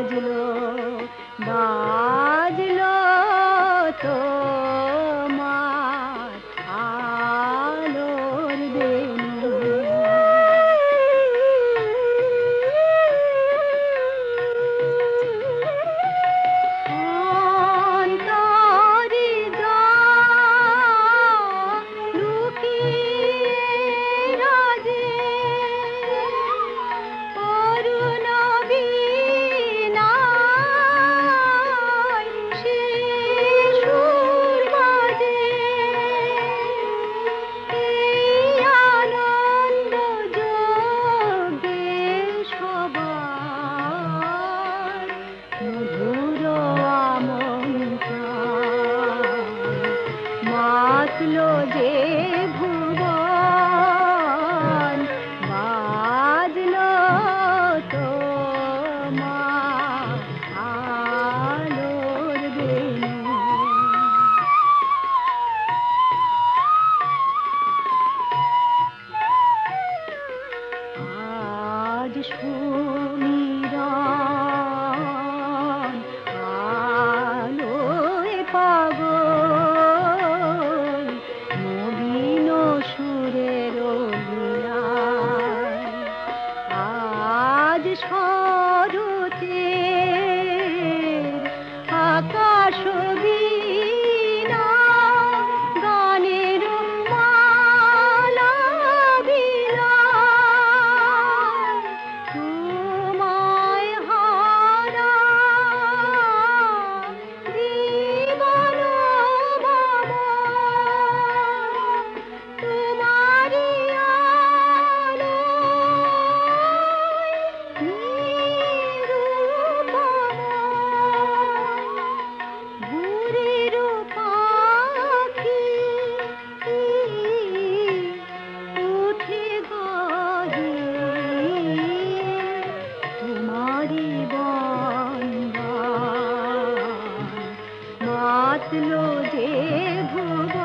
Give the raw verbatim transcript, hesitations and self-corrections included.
বাজলো বাজলো তোমার আলোর বেনু। অন্তরে যা লুকিয়ে রাজে করুণ বীণায় সে সুর বাজে। এই আনন্দ যোগে সবার মধুর আমন্ত্রণ মাতলো যে ভুবন বাজলো তোমার আলোর বেনু। আজ সুমিরন আলোয় পাগল নবীন সুরের লীলায়। আজ শরতের আকাশ বীণা গানের মালা বিলায়। তোমায় হারা জীবন মম তোমারি আলোয় নিরুপম। ভোরের পাখি উঠে গাহে তোমারি বন্দনা মাতলো যে ভুবন